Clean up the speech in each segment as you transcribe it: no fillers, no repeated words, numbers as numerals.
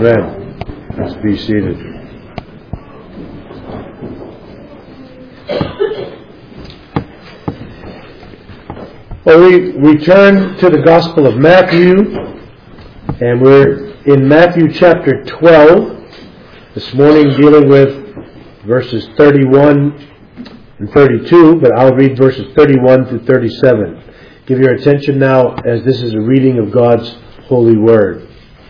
Amen. Let's be seated. Well, we turn to the Gospel of Matthew, and we're in Matthew chapter 12 this morning, dealing with verses 31 and 32, but I'll read verses 31 through 37. Give your attention now, as this is a reading of God's holy word.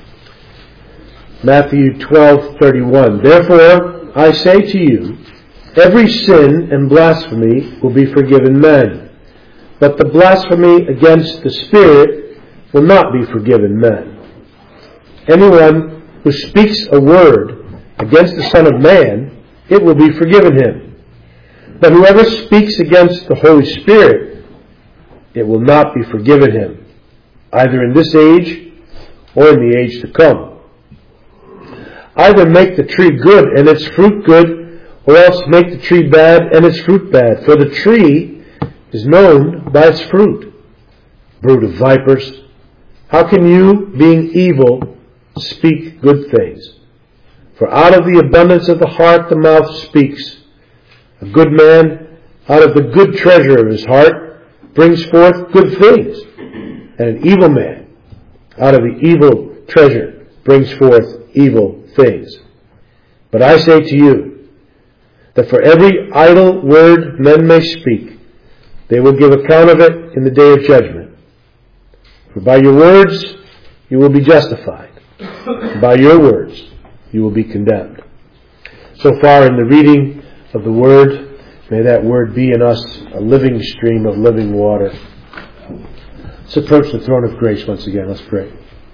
Matthew 12:31. Therefore, I say to you, every sin and blasphemy will be forgiven men, but the blasphemy against the Spirit will not be forgiven men. Anyone who speaks a word against the Son of Man, it will be forgiven him. But whoever speaks against the Holy Spirit, it will not be forgiven him, either in this age or in the age to come. Either make the tree good and its fruit good, or else make the tree bad and its fruit bad. For the tree is known by its fruit. Brood of vipers, how can you, being evil, speak good things? For out of the abundance of the heart the mouth speaks. A good man, out of the good treasure of his heart, brings forth good things. And an evil man, out of the evil treasure, brings forth evil things. But I say to you, that for every idle word men may speak, they will give account of it in the day of judgment. For by your words you will be justified, and by your words you will be condemned. So far in the reading of the Word, may that Word be in us a living stream of living water. Let's approach the throne of grace once again. Let's pray.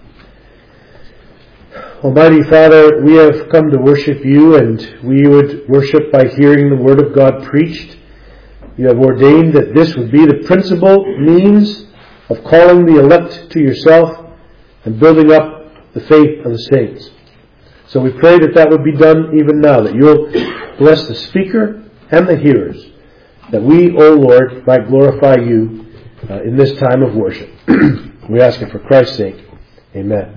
Almighty Father, we have come to worship you, and we would worship by hearing the Word of God preached. You have ordained that this would be the principal means of calling the elect to yourself and building up the faith of the saints. So we pray that that would be done even now, that you'll bless the speaker and the hearers, that we, O Lord, might glorify you in this time of worship. We ask it for Christ's sake. Amen.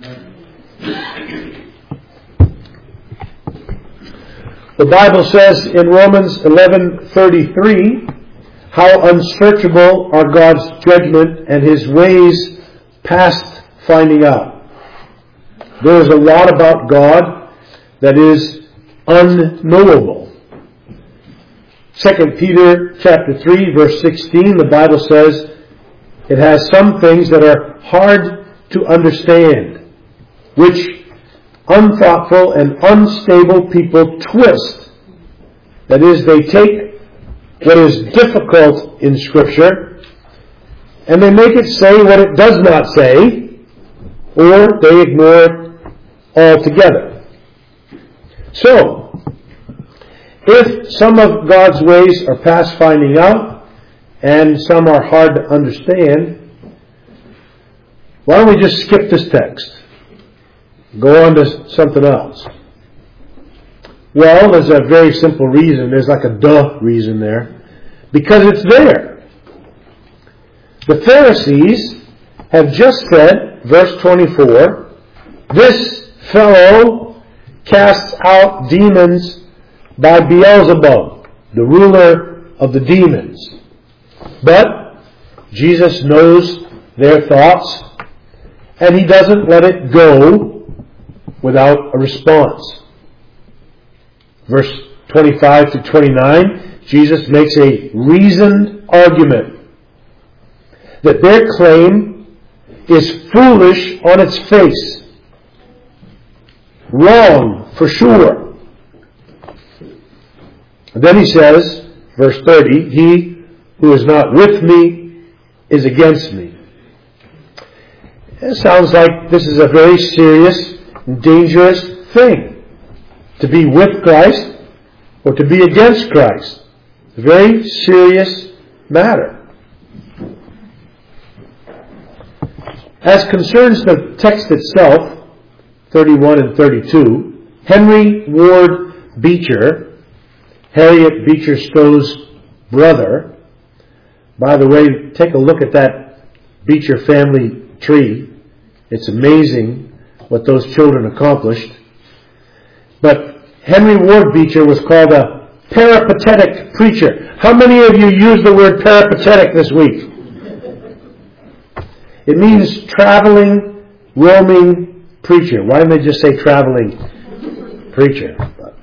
The Bible says in Romans 11:33, how unsearchable are God's judgment and His ways past finding out. There is a lot about God that is unknowable. 2 Peter chapter 3 verse 16, the Bible says it has some things that are hard to understand, which unthoughtful and unstable people twist. That is, they take what is difficult in Scripture and they make it say what it does not say, or they ignore it altogether. So, if some of God's ways are past finding out and some are hard to understand, why don't we just skip this text? Go on to something else. Well, there's a very simple reason. There's like a duh reason there. Because it's there. The Pharisees have just said, verse 24, this fellow casts out demons by Beelzebub, the ruler of the demons. But Jesus knows their thoughts, and He doesn't let it go without a response. Verse 25 to 29, Jesus makes a reasoned argument that their claim is foolish on its face. Wrong, for sure. And then He says, verse 30, he who is not with me is against me. It sounds like this is a very serious, dangerous thing, to be with Christ or to be against Christ. It's a very serious matter. As concerns the text itself, 31 and 32, Henry Ward Beecher, Harriet Beecher Stowe's brother, by the way, take a look at that Beecher family tree. It's amazing what those children accomplished. But Henry Ward Beecher was called a peripatetic preacher. How many of you used the word peripatetic this week? It means traveling, roaming preacher. Why didn't they just say traveling preacher?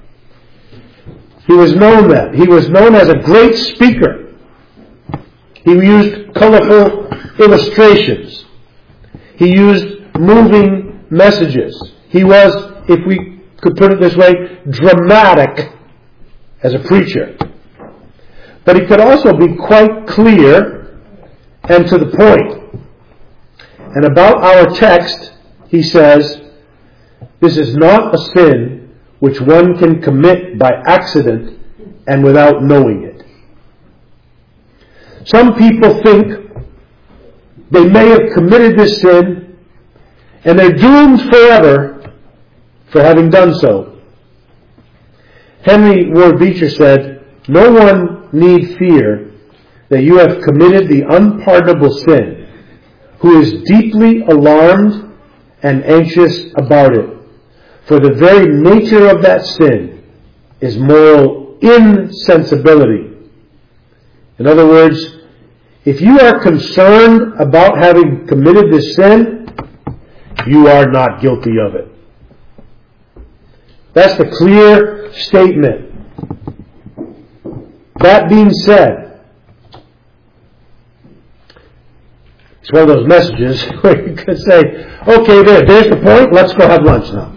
He was known that. He was known as a great speaker. He used colorful illustrations. He used moving messages. He was, if we could put it this way, dramatic as a preacher. But he could also be quite clear and to the point. And about our text, he says, this is not a sin which one can commit by accident and without knowing it. Some people think they may have committed this sin and they're doomed forever for having done so. Henry Ward Beecher said, no one need fear that you have committed the unpardonable sin who is deeply alarmed and anxious about it. For the very nature of that sin is moral insensibility. In other words, if you are concerned about having committed this sin, you are not guilty of it. That's the clear statement. That being said, it's one of those messages where you could say, okay, there's the point, let's go have lunch now.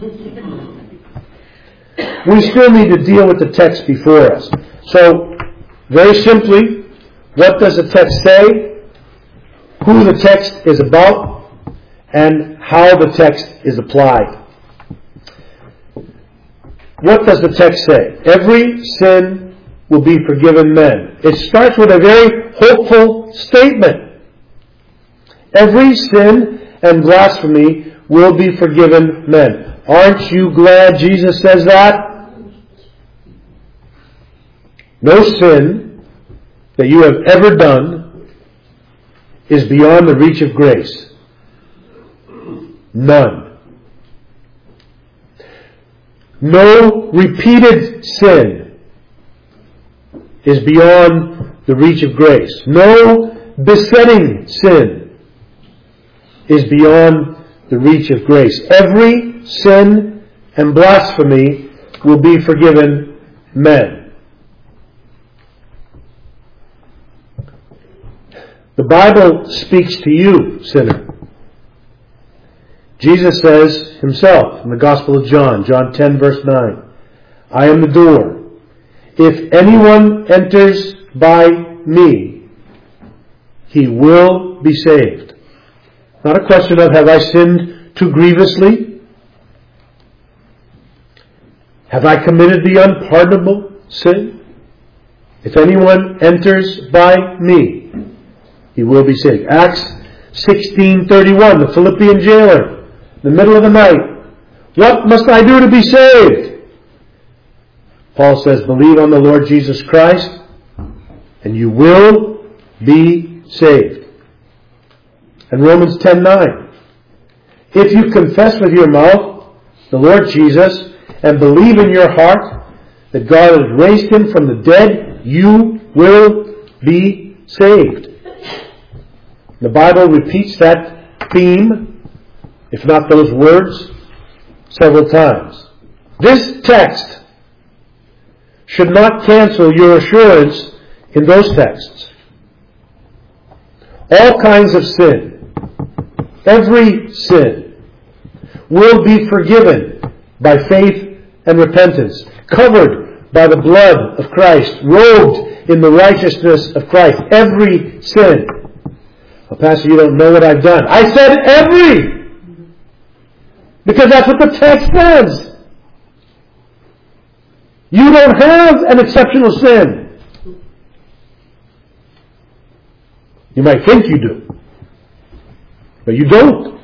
We still need to deal with the text before us. So, very simply, what does the text say? Who the text is about? And how the text is applied. What does the text say? Every sin will be forgiven men. It starts with a very hopeful statement. Every sin and blasphemy will be forgiven men. Aren't you glad Jesus says that? No sin that you have ever done is beyond the reach of grace. None. No repeated sin is beyond the reach of grace. No besetting sin is beyond the reach of grace. Every sin and blasphemy will be forgiven men. The Bible speaks to you, sinner. Jesus says himself in the Gospel of John, John 10 verse 9, I am the door. If anyone enters by me, he will be saved. Not a question of have I sinned too grievously? Have I committed the unpardonable sin? If anyone enters by me, he will be saved. Acts 16:31, the Philippian jailer, in the middle of the night. What must I do to be saved? Paul says, believe on the Lord Jesus Christ, and you will be saved. And Romans 10:9, if you confess with your mouth the Lord Jesus and believe in your heart that God has raised him from the dead, you will be saved. The Bible repeats that theme, if not those words, several times. This text should not cancel your assurance in those texts. All kinds of sin, every sin, will be forgiven by faith and repentance, covered by the blood of Christ, robed in the righteousness of Christ. Every sin. Well, Pastor, you don't know what I've done. I said every! Because that's what the text says. You don't have an exceptional sin. You might think you do, but you don't.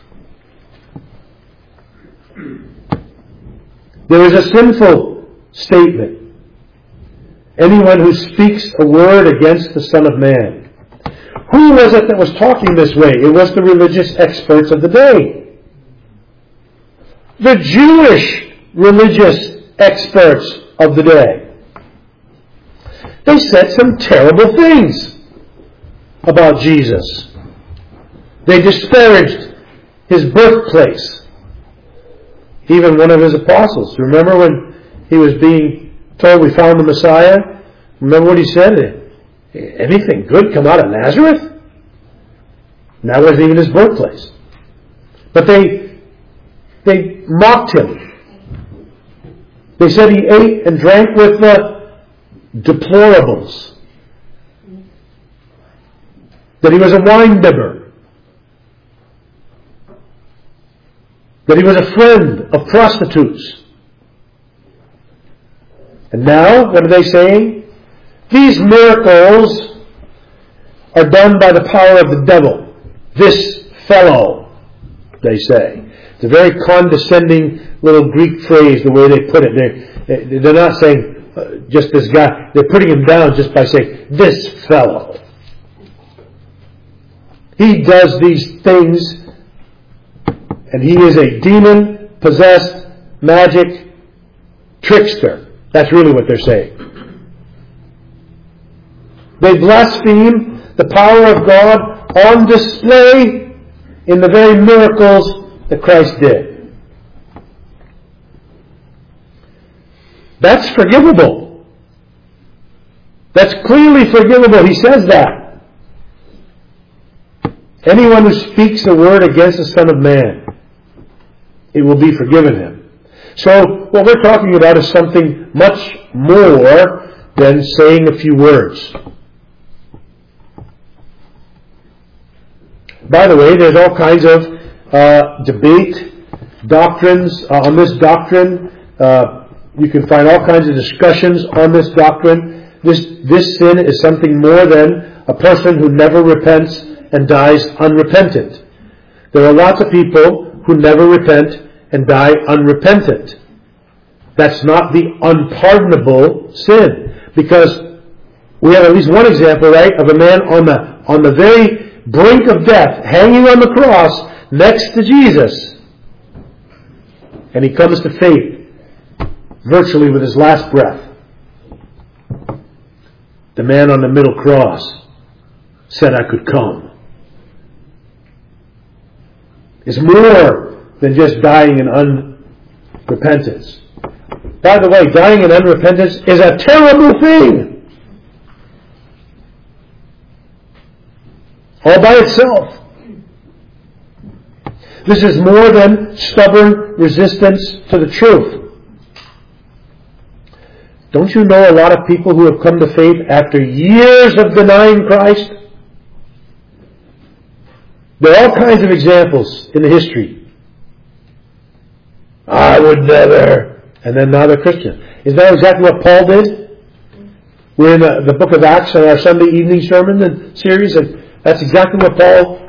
There is a sinful statement. Anyone who speaks a word against the Son of Man. Who was it that was talking this way? It was the religious experts of the day. the Jewish religious experts of the day. They said some terrible things about Jesus. They disparaged His birthplace. Even one of His apostles. Remember when he was being told we found the Messiah? Remember what he said? Anything good come out of Nazareth? And that wasn't even his birthplace. But they mocked Him. They said He ate and drank with the deplorables. That He was a wine bibber. That He was a friend of prostitutes. And now, what are they saying? These miracles are done by the power of the devil. This fellow, they say. It's a very condescending little Greek phrase, the way they put it. They're not saying just this guy. They're putting him down just by saying, this fellow. He does these things, and he is a demon-possessed, magic trickster. That's really what they're saying. They blaspheme the power of God on display in the very miracles that Christ did. That's forgivable. That's clearly forgivable. He says that. Anyone who speaks a word against the Son of Man, it will be forgiven him. So, what we're talking about is something much more than saying a few words. By the way, there's all kinds of debate, doctrines on this doctrine. You can find all kinds of discussions on this doctrine. This sin is something more than a person who never repents and dies unrepentant. There are lots of people who never repent and die unrepentant. That's not the unpardonable sin. Because we have at least one example, right, of a man on the very brink of death, hanging on the cross next to Jesus. And he comes to faith virtually with his last breath. The man on the middle cross said I could come. It's more than just dying in unrepentance. By the way, dying in unrepentance is a terrible thing. All by itself. This is more than stubborn resistance to the truth. Don't you know a lot of people who have come to faith after years of denying Christ? There are all kinds of examples in the history. I would never. And then now they're Christian. Isn't that exactly what Paul did? We're in the book of Acts on our Sunday evening sermon and series, and that's exactly what Paul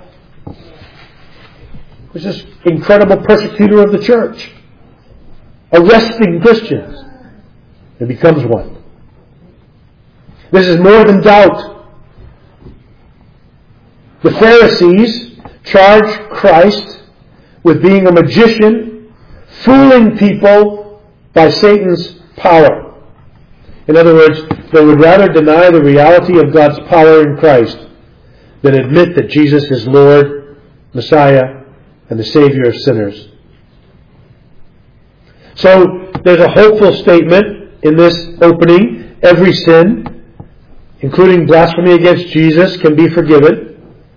was, this incredible persecutor of the church, arresting Christians. It becomes one. This is more than doubt. The Pharisees charged Christ with being a magician, fooling people by Satan's power. In other words, they would rather deny the reality of God's power in Christ than admit that Jesus is Lord, Messiah, and the Savior of sinners. So, there's a hopeful statement in this opening. Every sin, including blasphemy against Jesus, can be forgiven.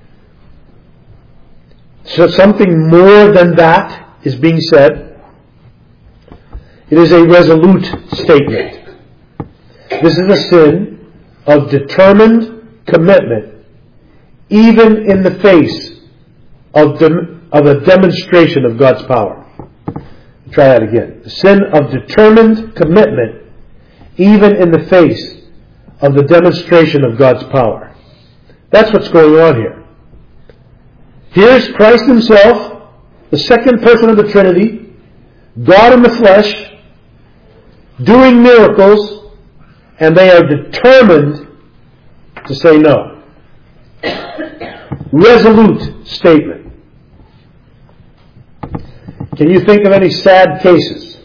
So something more than that is being said. It is a resolute statement. This is a sin of determined commitment, even in the face of a demonstration of God's power. Try that again. The sin of determined commitment, even in the face of the demonstration of God's power. That's what's going on here. Here's Christ Himself, the second person of the Trinity, God in the flesh, doing miracles, and they are determined to say no. Resolute statement. Can you think of any sad cases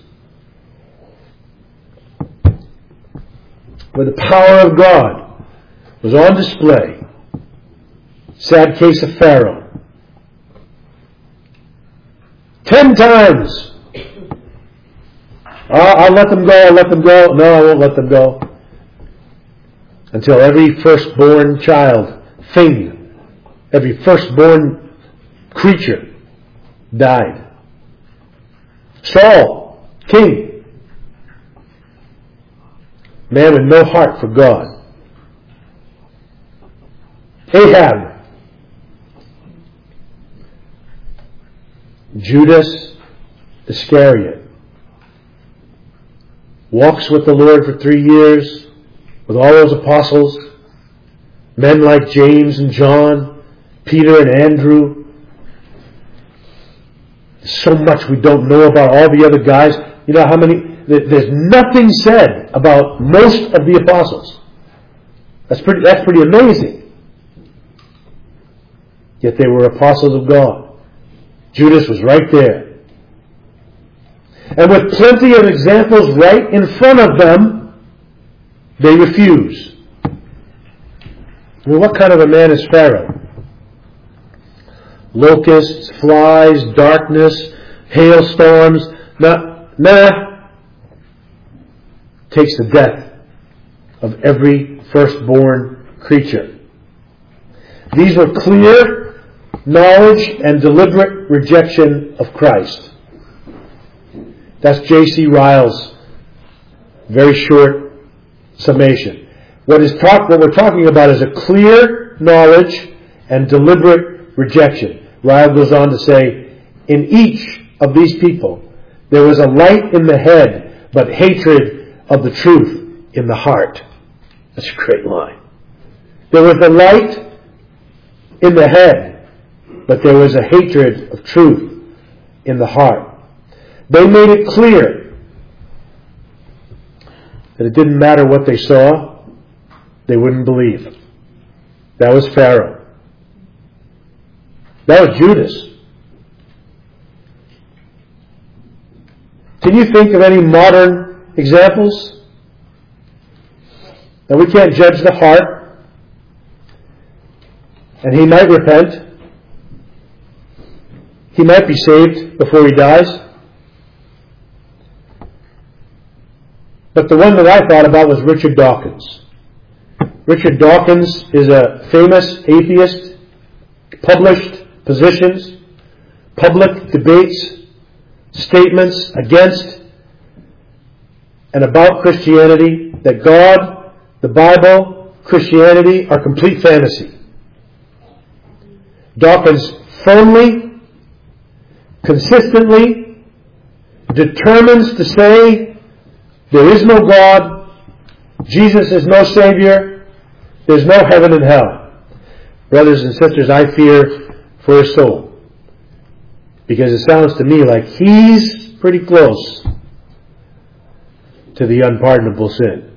where the power of God was on display? Sad case of Pharaoh. 10 times. I'll let them go, I'll let them go. No, I won't let them go. Until every firstborn child, thing, every firstborn creature died. Saul, king. Man with no heart for God. Ahab. Judas Iscariot. Walks with the Lord for 3 years with all those apostles. Men like James and John, Peter and Andrew. So much we don't know about all the other guys. You know how many? There's nothing said about most of the apostles. That's pretty amazing. Yet they were apostles of God. Judas was right there. And with plenty of examples right in front of them, they refuse. Well, what kind of a man is Pharaoh? Locusts, flies, darkness, hailstorms. Nah. Takes the death of every firstborn creature. These were clear knowledge and deliberate rejection of Christ. That's J.C. Ryle's very short summation. What we're talking about is a clear knowledge and deliberate rejection. Ryle goes on to say, in each of these people, there was a light in the head, but hatred of the truth in the heart. That's a great line. There was a light in the head, but there was a hatred of truth in the heart. They made it clear that it didn't matter what they saw, they wouldn't believe. That was Pharaoh. That was Judas. Can you think of any modern examples? Now we can't judge the heart, and he might repent. He might be saved before he dies. But the one that I thought about was Richard Dawkins. Richard Dawkins is a famous atheist, published positions, public debates, statements against and about Christianity, that God, the Bible, Christianity are complete fantasy. Dawkins firmly, consistently determines to say there is no God, Jesus is no Savior, there's no heaven and hell. Brothers and sisters, I fear for his soul, because it sounds to me like he's pretty close to the unpardonable sin.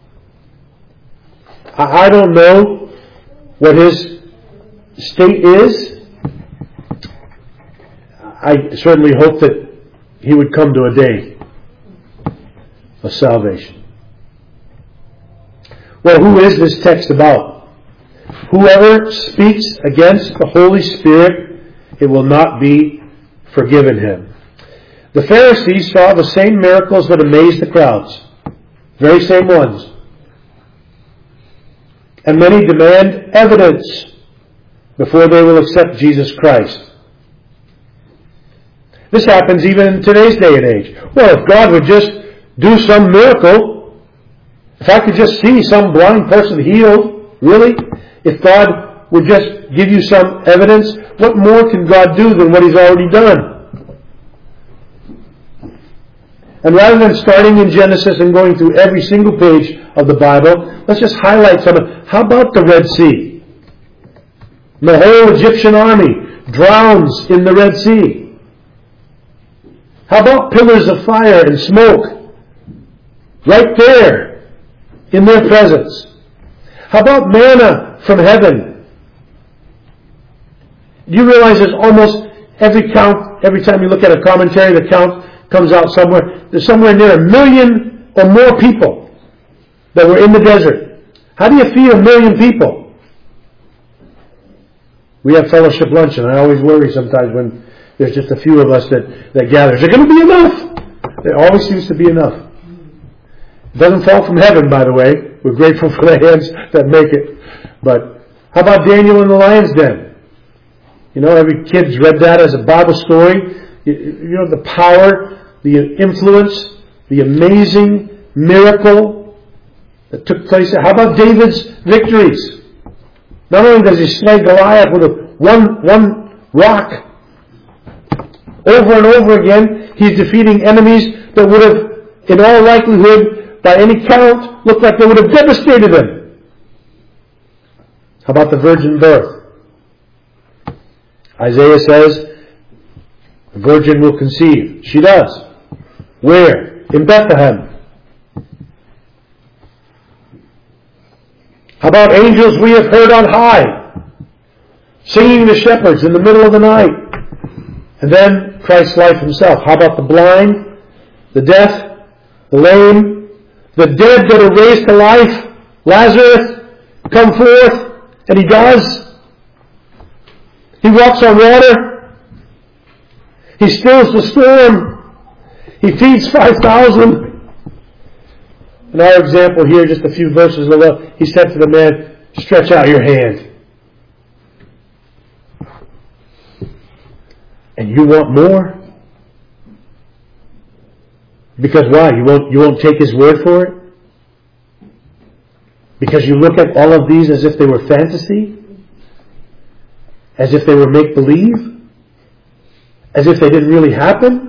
I don't know what his state is. I certainly hope that he would come to a day of salvation. Well, who is this text about? Whoever speaks against the Holy Spirit, it will not be forgiven him. The Pharisees saw the same miracles that amazed the crowds. Very same ones. And many demand evidence before they will accept Jesus Christ. This happens even in today's day and age. Well, if God would just do some miracle, if I could just see some blind person healed, really? If God would just give you some evidence, what more can God do than what He's already done? And rather than starting in Genesis and going through every single page of the Bible, let's just highlight some of it. How about the Red Sea? The whole Egyptian army drowns in the Red Sea. How about pillars of fire and smoke? Right there in their presence. How about manna from heaven? Do you realize there's almost every time you look at a commentary, the count comes out somewhere. There's somewhere near 1 million or more people that were in the desert. How do you feed 1 million people? We have fellowship lunch, and I always worry sometimes when there's just a few of us that gather. Is there going to be enough? There always seems to be enough. It doesn't fall from heaven, by the way. We're grateful for the hands that make it. But how about Daniel in the lion's den? You know, every kid's read that as a Bible story. You know, the power, the influence, the amazing miracle that took place there. How about David's victories? Not only does he slay Goliath with one rock, over and over again, he's defeating enemies that would have, in all likelihood, by any count, looked like they would have devastated him. How about the virgin birth? Isaiah says, the virgin will conceive. She does. Where? In Bethlehem. How about angels we have heard on high, singing the shepherds in the middle of the night? And then Christ's life himself. How about the blind, the deaf, the lame, the dead that are raised to life? Lazarus, come forth, and he does. He walks on water. He stills the storm. He feeds 5,000. In our example here, just a few verses below, he said to the man, stretch out your hand. And you want more? Because why? You won't take his word for it? Because you look at all of these as if they were fantasy? As if they were make-believe? As if they didn't really happen?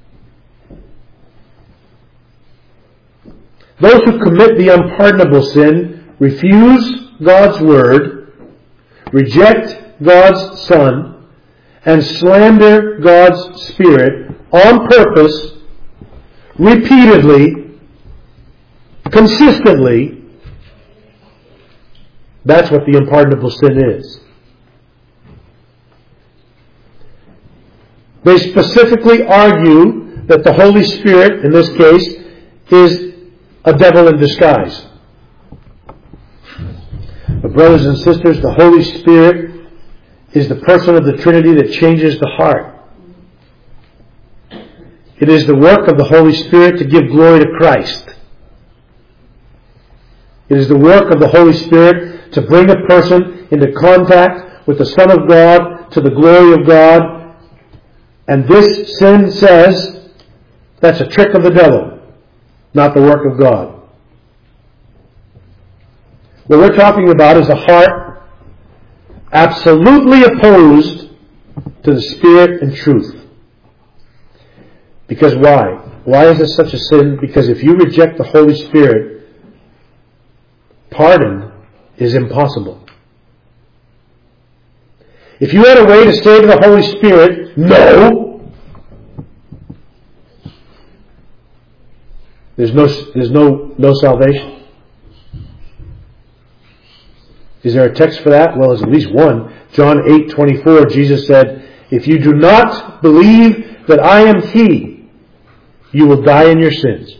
Those who commit the unpardonable sin refuse God's word, reject God's Son, and slander God's Spirit on purpose, repeatedly, consistently. That's what the unpardonable sin is. They specifically argue that the Holy Spirit, in this case, is a devil in disguise. But brothers and sisters, the Holy Spirit is the person of the Trinity that changes the heart. It is the work of the Holy Spirit to give glory to Christ. It is the work of the Holy Spirit to bring a person into contact with the Son of God to the glory of God. And this sin says that's a trick of the devil, not the work of God. What we're talking about is a heart absolutely opposed to the Spirit and truth. Because why? Why is this such a sin? Because if you reject the Holy Spirit, pardon is impossible. If you had a way to say to the Holy Spirit, no, there's no salvation. Is there a text for that? Well, there's at least one. John 8:24, Jesus said, if you do not believe that I am He, you will die in your sins.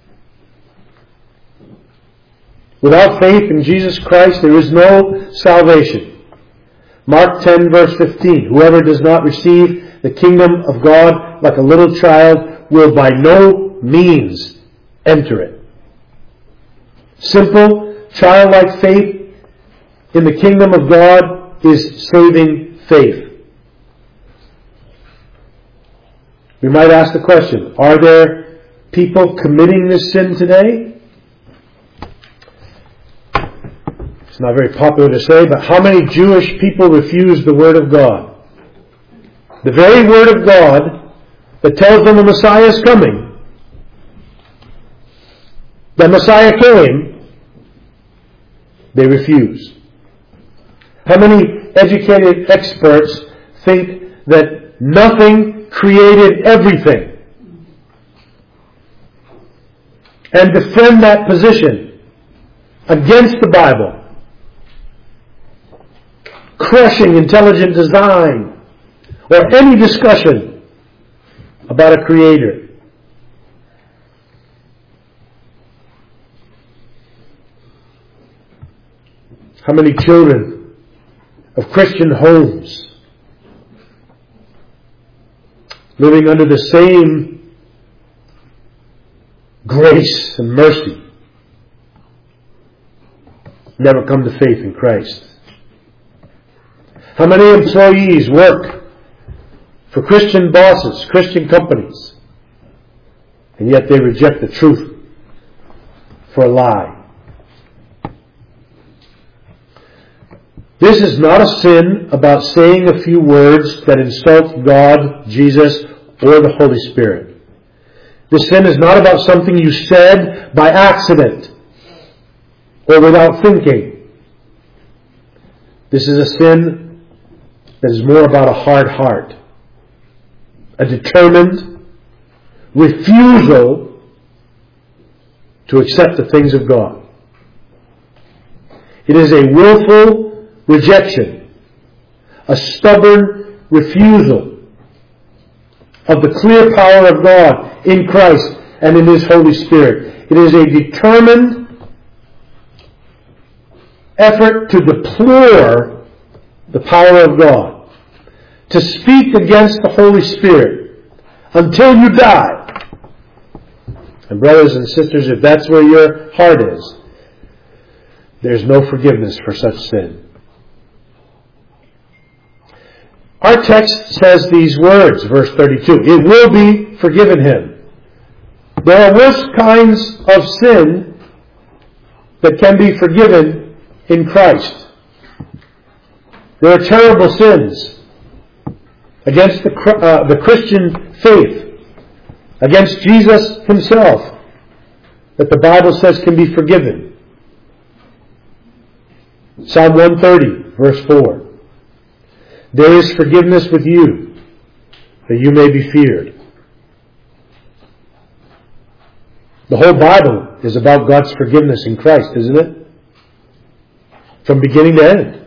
Without faith in Jesus Christ, there is no salvation. Mark 10 verse 15, whoever does not receive the kingdom of God like a little child will by no means enter it. Simple, childlike faith in the kingdom of God is saving faith. We might ask the question, are there people committing this sin today? It's not very popular to say, but how many Jewish people refuse the Word of God? The very Word of God that tells them the Messiah is coming. The Messiah came. They refuse. How many educated experts think that nothing created everything? And defend that position against the Bible. Crushing intelligent design, or any discussion about a Creator. How many children of Christian homes living under the same grace and mercy never come to faith in Christ? How many employees work for Christian bosses, Christian companies, and yet they reject the truth for a lie? This is not a sin about saying a few words that insult God, Jesus, or the Holy Spirit. This sin is not about something you said by accident or without thinking. This is a sin that is more about a hard heart, a determined refusal to accept the things of God. It is a willful rejection, a stubborn refusal of the clear power of God in Christ and in His Holy Spirit. It is a determined effort to deplore the power of God, to speak against the Holy Spirit until you die. And brothers and sisters, if that's where your heart is, there's no forgiveness for such sin. Our text says these words, verse 32, it will be forgiven him. There are worse kinds of sin that can be forgiven in Christ. There are terrible sins against the Christian faith, against Jesus Himself, that the Bible says can be forgiven. Psalm 130, verse 4. There is forgiveness with you, that you may be feared. The whole Bible is about God's forgiveness in Christ, isn't it? From beginning to end.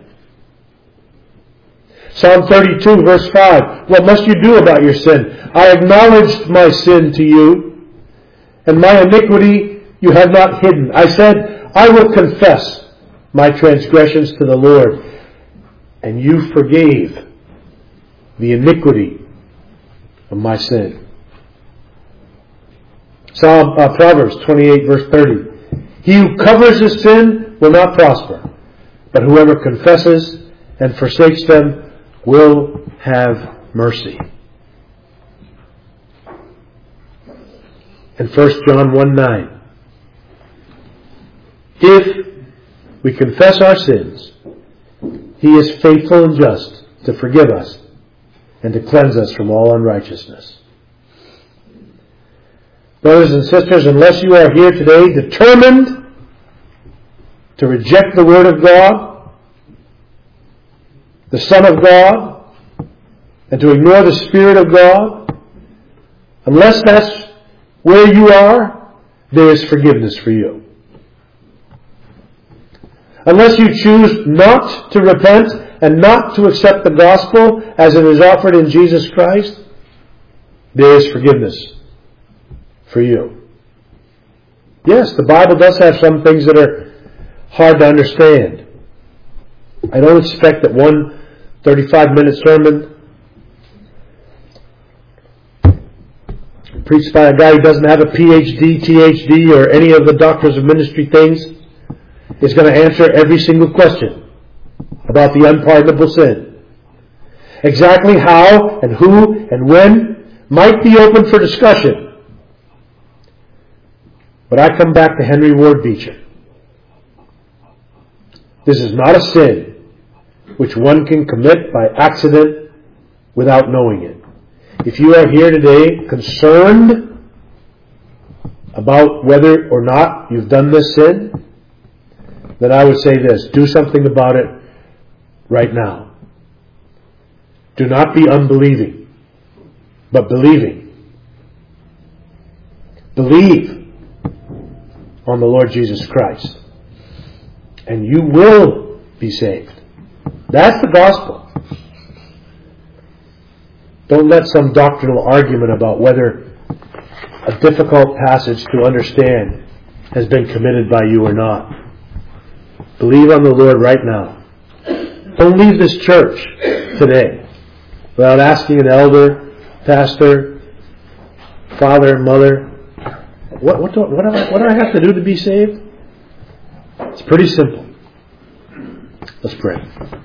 Psalm 32, verse 5. What must you do about your sin? I acknowledged my sin to you, and my iniquity you have not hidden. I said, I will confess my transgressions to the Lord, and you forgave the iniquity of my sin. Proverbs 28, verse 30. He who covers his sin will not prosper, but whoever confesses and forsakes them will have mercy. And 1 John 1:9. If we confess our sins, He is faithful and just to forgive us and to cleanse us from all unrighteousness. Brothers and sisters, unless you are here today determined to reject the Word of God, the Son of God, and to ignore the Spirit of God, unless that's where you are, there is forgiveness for you. Unless you choose not to repent and not to accept the gospel as it is offered in Jesus Christ, there is forgiveness for you. Yes, the Bible does have some things that are hard to understand. I don't expect that one 35-minute sermon preached by a guy who doesn't have a PhD, THD, or any of the doctors of ministry things is going to answer every single question about the unpardonable sin. Exactly how and who and when might be open for discussion. But I come back to Henry Ward Beecher. This is not a sin which one can commit by accident without knowing it. If you are here today concerned about whether or not you've done this sin, then I would say this: do something about it right now. Do not be unbelieving, but believing. Believe on the Lord Jesus Christ, and you will be saved. That's the gospel. Don't let some doctrinal argument about whether a difficult passage to understand has been committed by you or not. Believe on the Lord right now. Don't leave this church today without asking an elder, pastor, father, mother, what do I have to do to be saved? It's pretty simple. Let's pray.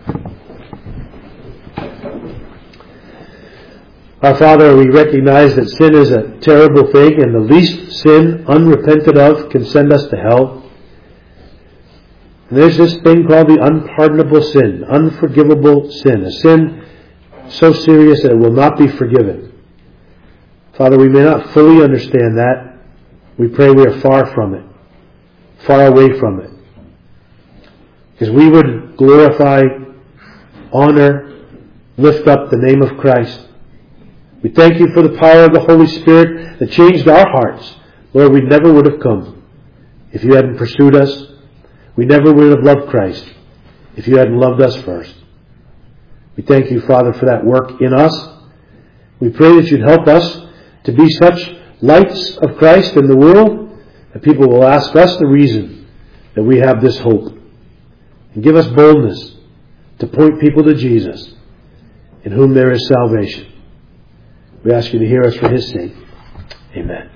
Our Father, we recognize that sin is a terrible thing, and the least sin unrepented of can send us to hell. And there's this thing called the unpardonable sin, unforgivable sin, a sin so serious that it will not be forgiven. Father, we may not fully understand that. We pray we are far from it, far away from it. Because we would glorify, honor, lift up the name of Christ. We thank you for the power of the Holy Spirit that changed our hearts. Lord, we never would have come if you hadn't pursued us. We never would have loved Christ if you hadn't loved us first. We thank you, Father, for that work in us. We pray that you'd help us to be such lights of Christ in the world that people will ask us the reason that we have this hope. And give us boldness to point people to Jesus, in whom there is salvation. We ask you to hear us for his sake. Amen.